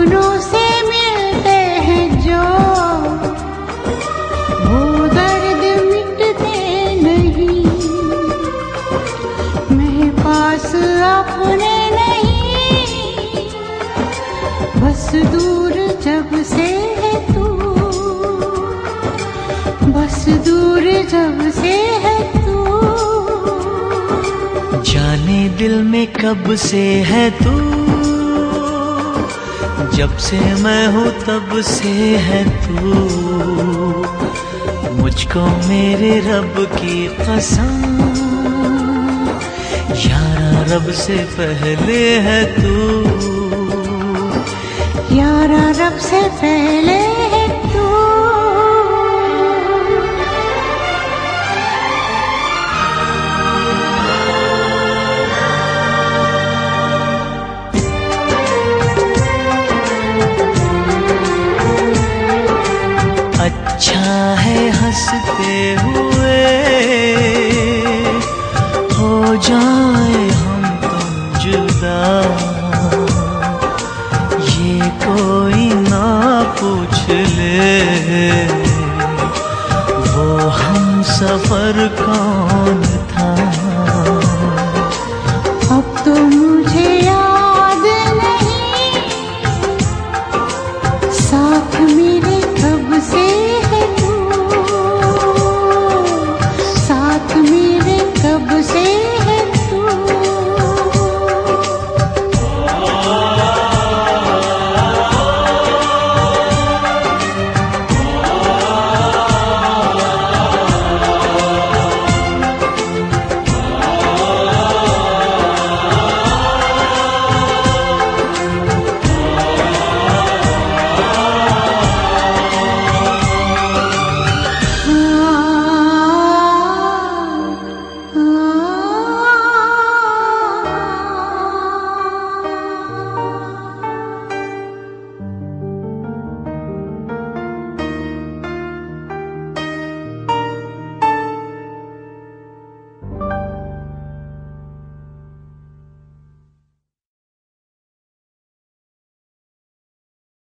सपनों से मिलते हैं जो, वो दर्द मिटते नहीं। मैं पास अपने नहीं, बस दूर जब से है तू, बस दूर जब से है तू। जाने दिल में कब से है तू, जब से मैं हूँ तब से है तू। मुझको मेरे रब की कसम, यारा रब से पहले है तू, यारा रब से पहले